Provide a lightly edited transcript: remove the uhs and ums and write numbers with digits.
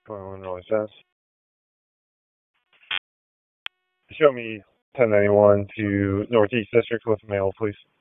going really fast. Show me 1091 to Northeast District with mail, please.